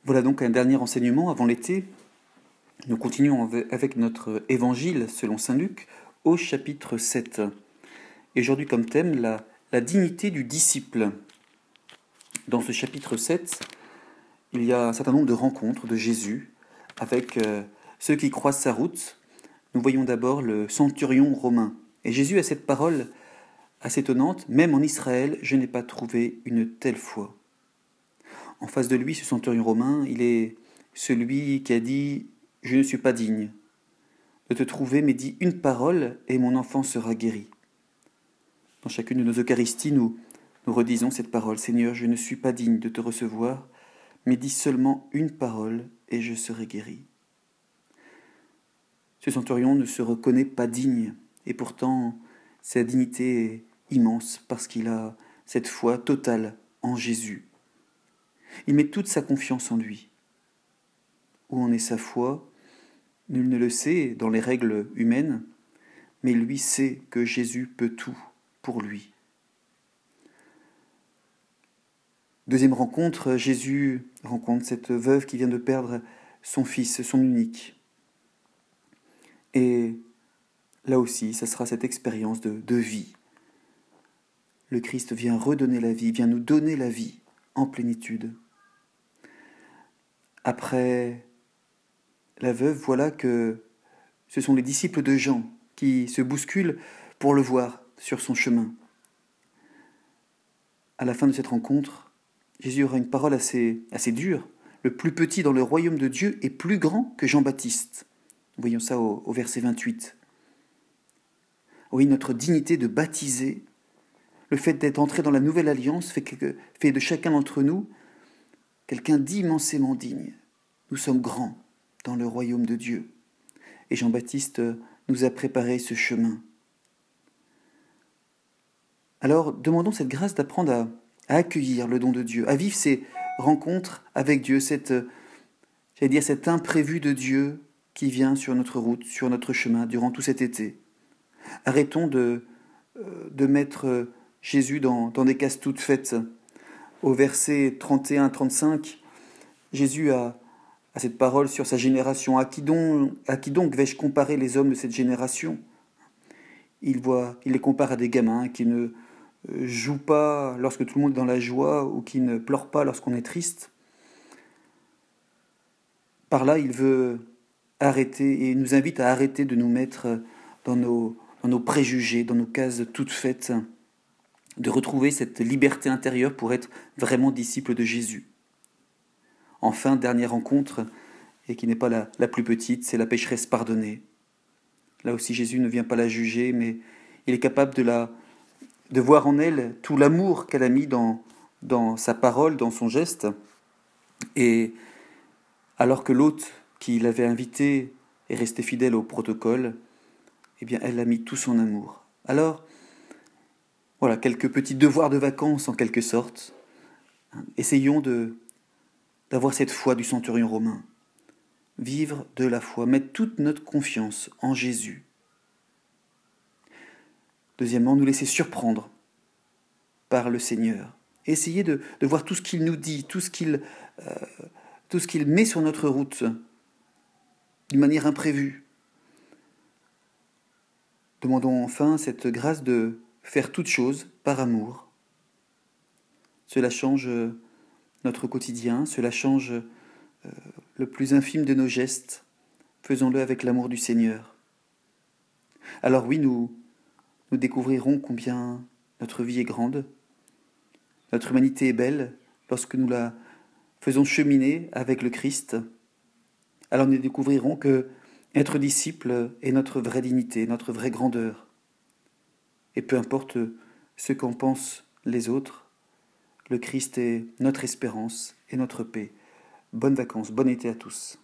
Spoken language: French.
Voilà donc un dernier enseignement avant l'été. Nous continuons avec notre évangile selon saint Luc au chapitre 7. Et aujourd'hui comme thème, la dignité du disciple. Dans ce chapitre 7, il y a un certain nombre de rencontres de Jésus avec ceux qui croisent sa route. Nous voyons d'abord le centurion romain. Et Jésus a cette parole assez étonnante, « Même en Israël, je n'ai pas trouvé une telle foi ». En face de lui, ce centurion romain, il est celui qui a dit « Je ne suis pas digne de te trouver, mais dis une parole et mon enfant sera guéri ». Dans chacune de nos Eucharisties, nous redisons cette parole « Seigneur, je ne suis pas digne de te recevoir, mais dis seulement une parole et je serai guéri ». Ce centurion ne se reconnaît pas digne, et pourtant sa dignité est immense parce qu'il a cette foi totale en Jésus. Il met toute sa confiance en lui. Où en est sa foi? Nul ne le sait dans les règles humaines, mais lui sait que Jésus peut tout pour lui. Deuxième rencontre, Jésus rencontre cette veuve qui vient de perdre son fils, son unique. Et là aussi, ça sera cette expérience de vie. Le Christ vient redonner la vie, vient nous donner la vie en plénitude. Après la veuve, voilà que ce sont les disciples de Jean qui se bousculent pour le voir sur son chemin. À la fin de cette rencontre, Jésus aura une parole assez dure. Le plus petit dans le royaume de Dieu est plus grand que Jean-Baptiste. Voyons ça au verset 28. Oui, notre dignité de baptiser, le fait d'être entré dans la nouvelle alliance fait de chacun d'entre nous quelqu'un d'immensément digne. Nous sommes grands dans le royaume de Dieu. Et Jean-Baptiste nous a préparé ce chemin. Alors, demandons cette grâce d'apprendre à accueillir le don de Dieu, à vivre ces rencontres avec Dieu, cet imprévu de Dieu qui vient sur notre route, sur notre chemin, durant tout cet été. Arrêtons de mettre Jésus dans des cases toutes faites. Au verset 31-35, Jésus a cette parole sur sa génération. À qui donc vais-je comparer les hommes de cette génération ? Il les compare à des gamins qui ne jouent pas lorsque tout le monde est dans la joie ou qui ne pleurent pas lorsqu'on est triste. Par là, il veut arrêter et nous invite à arrêter de nous mettre dans nos préjugés, dans nos cases toutes faites, de retrouver cette liberté intérieure pour être vraiment disciple de Jésus. Enfin, dernière rencontre, et qui n'est pas la plus petite, c'est la pécheresse pardonnée. Là aussi, Jésus ne vient pas la juger, mais il est capable de voir en elle tout l'amour qu'elle a mis dans sa parole, dans son geste. Et alors que l'hôte qui l'avait invité est resté fidèle au protocole, eh bien, elle a mis tout son amour. Alors, voilà, quelques petits devoirs de vacances en quelque sorte. Essayons d'avoir cette foi du centurion romain. Vivre de la foi, mettre toute notre confiance en Jésus. Deuxièmement, nous laisser surprendre par le Seigneur. Essayer de voir tout ce qu'il nous dit, tout ce qu'il met sur notre route d'une manière imprévue. Demandons enfin cette grâce de faire toutes choses par amour. Cela change notre quotidien, cela change le plus infime de nos gestes. Faisons-le avec l'amour du Seigneur. Alors oui, nous découvrirons combien notre vie est grande, notre humanité est belle lorsque nous la faisons cheminer avec le Christ. Alors nous découvrirons que être disciple est notre vraie dignité, notre vraie grandeur. Et peu importe ce qu'en pensent les autres, le Christ est notre espérance et notre paix. Bonnes vacances, bon été à tous.